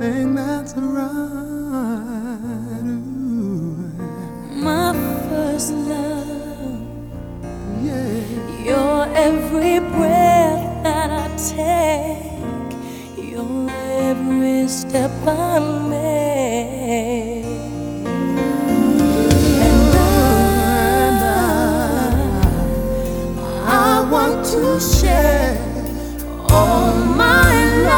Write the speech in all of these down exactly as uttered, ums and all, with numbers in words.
thing that's right. Ooh. My first love, Yeah. your every breath that I take, your every step I make. And I, I want to share all my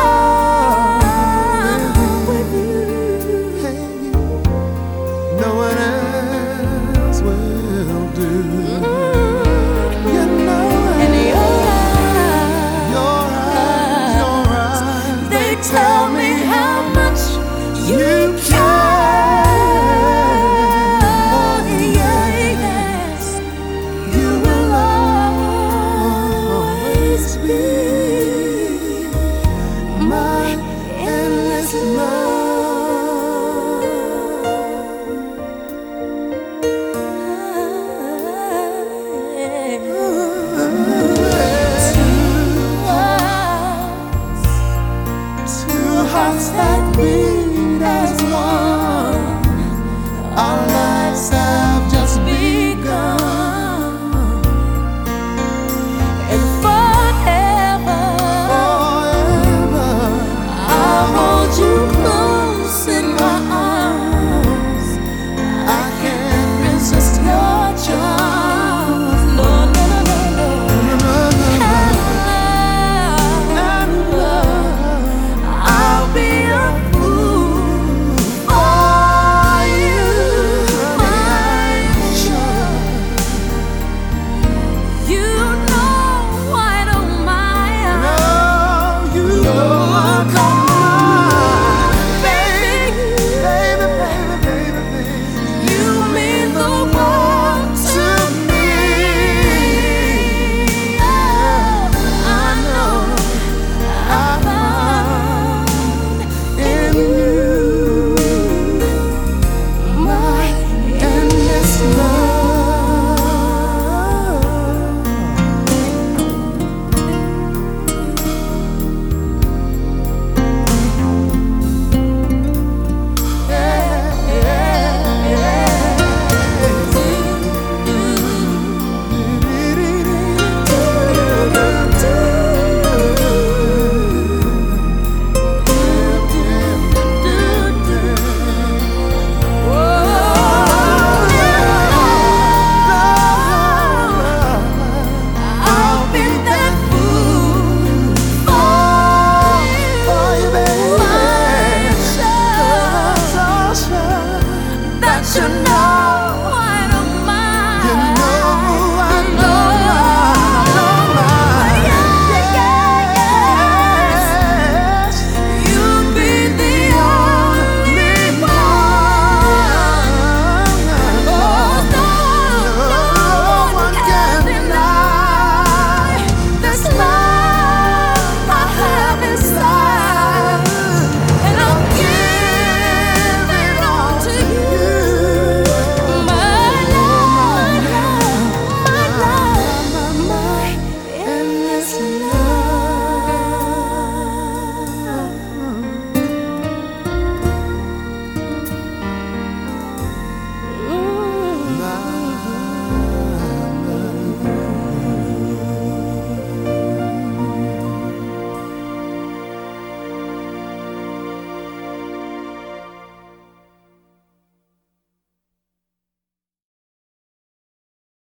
love with you. Hey, no one else will do. You know it. And your eyes, Your eyes, your eyes, they tell me how much you care. Oh, yeah, yes, you will always be my endless Two hearts that beat as one, our lives.